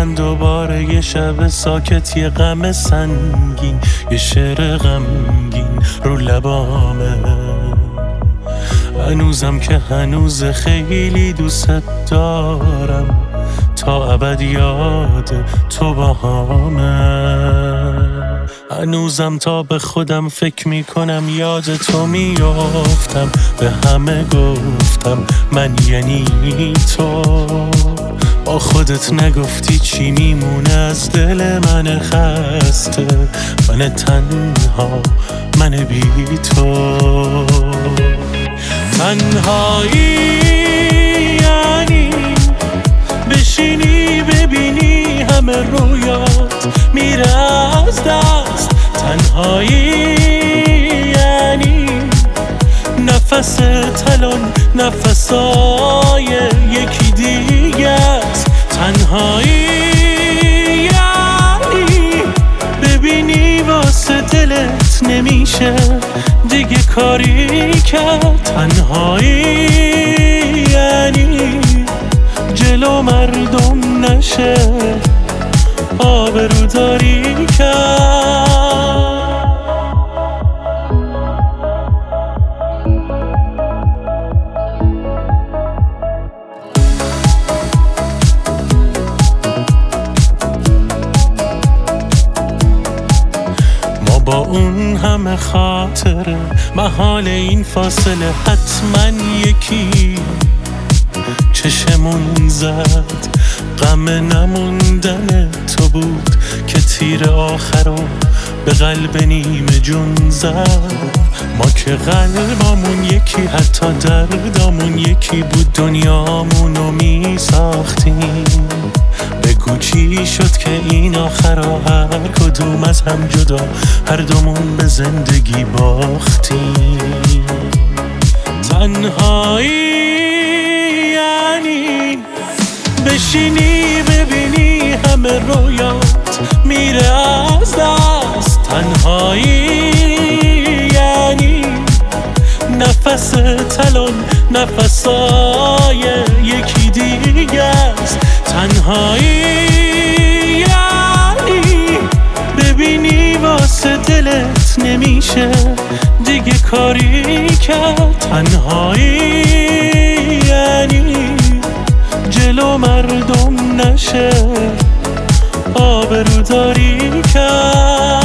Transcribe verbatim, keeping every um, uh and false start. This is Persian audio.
من دوباره یه شب ساکت، یه غم سنگین، یه شعر غمگین رو لبامه. هنوزم که هنوز خیلی دوست دارم، تا ابد یاد تو باهامه. هنوزم تا به خودم فکر میکنم یاد تو میافتم، به همه گفتم من یعنی تو. با خودت نگفتی چی میمونه از دل من خسته، من تنها، من بی تو. تنهایی یعنی بشینی ببینی همه رویات میره از دست. تنهایی یعنی نفس تلون نفسای یکی دیگه است. تنهایی یعنی ببینی واسه دلت نمیشه دیگه کاری کرد. تنهایی یعنی جلو مردم نشه آبروداری کرد. ما با اون همه خاطره محال این فاصله حتما یکی چشمون زد. غم نموندن تو بود که تیر آخرو به قلب نیمه جون زد. ما که قلبامون یکی، حتی دردامون یکی بود، دنیامونو می ساختیم. بگو چی شد که این آخرا هر کدوم از هم جدا، هر دومون به زندگی باختیم. تنهایی یعنی بشینی ببینی همه رویات میره از دست. تنهایی یعنی نفس تلون نفسای یکی دیگه است. تنهایی یعنی ببینی واسه دلت نمیشه دیگه کاری کرد. تنهایی یعنی جلو مردم نشه آبروداری کرد.